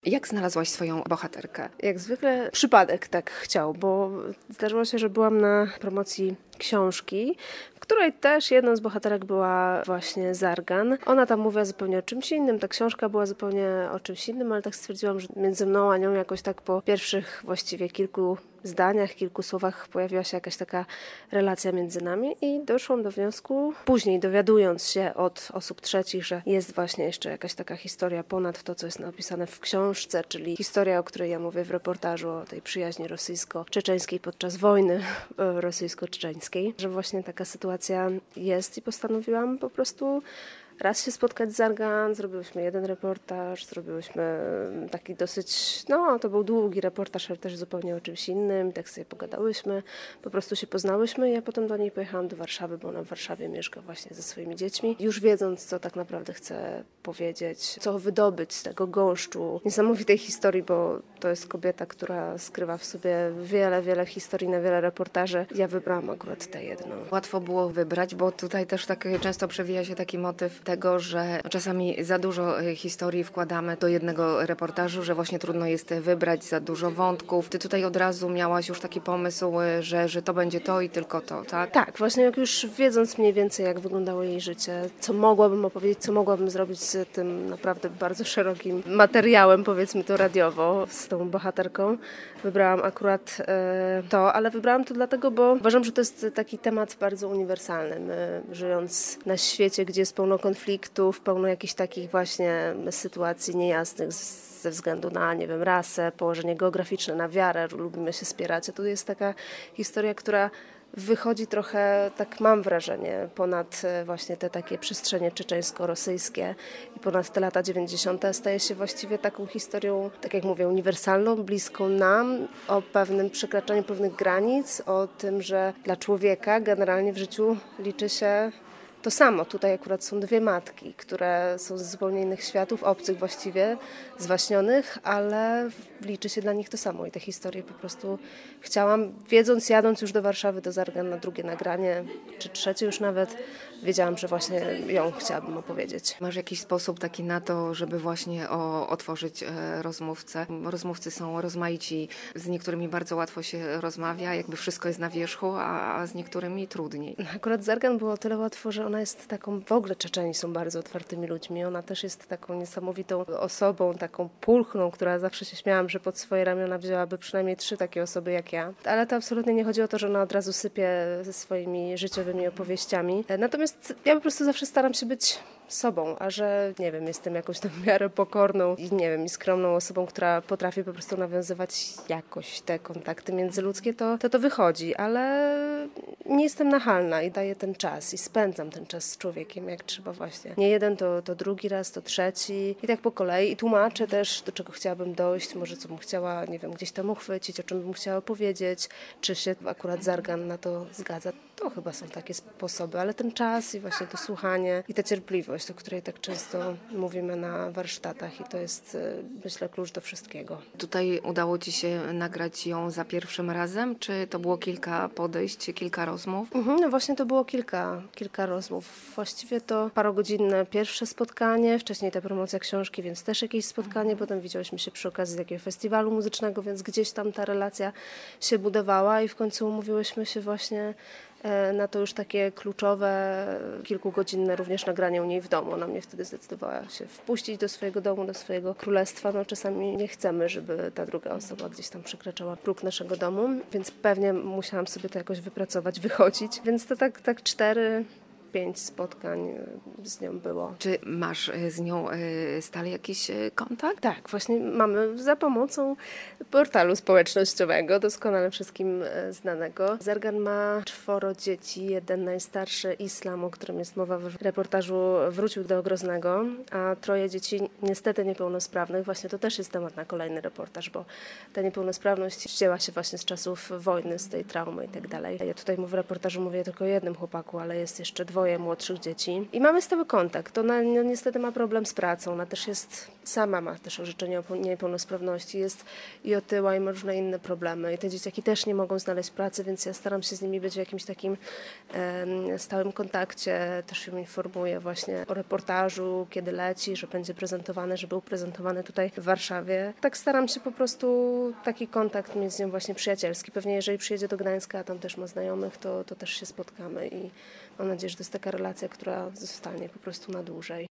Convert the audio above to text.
Jak znalazłaś swoją bohaterkę? Jak zwykle przypadek tak chciał, bo zdarzyło się, że byłam na promocji książki, w której też jedną z bohaterek była właśnie Zargan. Ona tam mówiła zupełnie o czymś innym, ta książka była zupełnie o czymś innym, ale tak stwierdziłam, że między mną a nią jakoś tak po pierwszych właściwie kilku zdaniach, kilku słowach pojawiła się jakaś taka relacja między nami i doszłam do wniosku, później dowiadując się od osób trzecich, że jest właśnie jeszcze jakaś taka historia ponad to, co jest napisane w książce, czyli historia, o której ja mówię w reportażu, o tej przyjaźni rosyjsko-czeczeńskiej podczas wojny rosyjsko-czeczeńskiej, że właśnie taka sytuacja jest i postanowiłam po prostu raz się spotkać z Zargan, zrobiłyśmy jeden reportaż, zrobiłyśmy taki dosyć, to był długi reportaż, ale też zupełnie o czymś innym, tak sobie pogadałyśmy, po prostu się poznałyśmy i ja potem do niej pojechałam do Warszawy, bo ona w Warszawie mieszka właśnie ze swoimi dziećmi, już wiedząc, co tak naprawdę chcę powiedzieć, co wydobyć z tego gąszczu niesamowitej historii, bo to jest kobieta, która skrywa w sobie wiele historii na wiele reportaży. Ja wybrałam akurat tę jedną. Łatwo było wybrać, bo tutaj też tak często przewija się taki motyw tego, że czasami za dużo historii wkładamy do jednego reportażu, że właśnie trudno jest wybrać za dużo wątków. Ty tutaj od razu miałaś już taki pomysł, że to będzie to i tylko to, tak? Tak, właśnie jak już wiedząc mniej więcej, jak wyglądało jej życie, co mogłabym opowiedzieć, co mogłabym zrobić z tym naprawdę bardzo szerokim materiałem, powiedzmy to radiowo, z tą bohaterką, wybrałam akurat to, ale wybrałam to dlatego, bo uważam, że to jest taki temat bardzo uniwersalny. My, żyjąc na świecie, gdzie jest pełno konfliktów, pełno jakichś takich właśnie sytuacji niejasnych ze względu na, rasę, położenie geograficzne, na wiarę, lubimy się spierać. A tu jest taka historia, która wychodzi trochę, tak mam wrażenie, ponad właśnie te takie przestrzenie czeczeńsko-rosyjskie i ponad te lata 90. staje się właściwie taką historią, tak jak mówię, uniwersalną, bliską nam, o pewnym przekraczaniu pewnych granic, o tym, że dla człowieka generalnie w życiu liczy się to samo. Tutaj akurat są dwie matki, które są z zupełnie innych światów, obcych właściwie, zwaśnionych, ale liczy się dla nich to samo. I tę historię po prostu chciałam, jadąc już do Warszawy, do Zargan na drugie nagranie, czy trzecie już nawet, wiedziałam, że właśnie ją chciałabym opowiedzieć. Masz jakiś sposób taki na to, żeby właśnie otworzyć rozmówcę? Rozmówcy są rozmaici, z niektórymi bardzo łatwo się rozmawia, jakby wszystko jest na wierzchu, a z niektórymi trudniej. Akurat Zargan było o tyle łatwo, że ona jest taką, w ogóle Czeczeni są bardzo otwartymi ludźmi. Ona też jest taką niesamowitą osobą, taką pulchną, która zawsze się śmiałam, że pod swoje ramiona wzięłaby przynajmniej 3 takie osoby jak ja. Ale to absolutnie nie chodzi o to, że ona od razu sypie ze swoimi życiowymi opowieściami. Natomiast ja po prostu zawsze staram się być sobą, a że, jestem jakąś tam w miarę pokorną i, i skromną osobą, która potrafi po prostu nawiązywać jakoś te kontakty międzyludzkie, to wychodzi, ale nie jestem nachalna i daję ten czas i spędzam ten czas z człowiekiem, jak trzeba właśnie. Nie jeden, to drugi raz, to trzeci i tak po kolei i tłumaczę też, do czego chciałabym dojść, może co bym chciała, gdzieś tam uchwycić, o czym bym chciała powiedzieć, czy się akurat Zargan na to zgadza. To chyba są takie sposoby, ale ten czas i właśnie to słuchanie i ta cierpliwość, o której tak często mówimy na warsztatach i to jest, myślę, klucz do wszystkiego. Tutaj udało Ci się nagrać ją za pierwszym razem, czy to było kilka podejść, kilka rozmów? No właśnie to było kilka rozmów. Właściwie to parogodzinne pierwsze spotkanie, wcześniej ta promocja książki, więc też jakieś spotkanie, potem widziałyśmy się przy okazji jakiegoś festiwalu muzycznego, więc gdzieś tam ta relacja się budowała i w końcu umówiłyśmy się właśnie na to już takie kluczowe, kilkugodzinne również nagranie u niej w domu. Ona mnie wtedy zdecydowała się wpuścić do swojego domu, do swojego królestwa. Czasami nie chcemy, żeby ta druga osoba gdzieś tam przekraczała próg naszego domu, więc pewnie musiałam sobie to jakoś wypracować, wychodzić. Więc to tak 4-5 spotkań z nią było. Czy masz z nią stale jakiś kontakt? Tak, właśnie mamy za pomocą portalu społecznościowego, doskonale wszystkim znanego. Zargan ma 4 dzieci, jeden najstarszy, Islam, o którym jest mowa w reportażu, wrócił do Groznego, a 3 dzieci niestety niepełnosprawnych. Właśnie to też jest temat na kolejny reportaż, bo ta niepełnosprawność wzięła się właśnie z czasów wojny, z tej traumy i tak dalej. Ja tutaj w reportażu mówię tylko o jednym chłopaku, ale jest jeszcze 2 młodszych dzieci. I mamy stały kontakt. Ona niestety ma problem z pracą. Ona też jest sama ma też orzeczenie o niepełnosprawności, jest i otyła i ma różne inne problemy. I te dzieciaki też nie mogą znaleźć pracy, więc ja staram się z nimi być w jakimś takim stałym kontakcie. Też ją informuję właśnie o reportażu, kiedy leci, że będzie prezentowany, że był prezentowany tutaj w Warszawie. Tak staram się po prostu taki kontakt mieć z nią właśnie przyjacielski. Pewnie jeżeli przyjedzie do Gdańska, a tam też ma znajomych, to też się spotkamy i mam nadzieję, że to jest taka relacja, która zostanie po prostu na dłużej.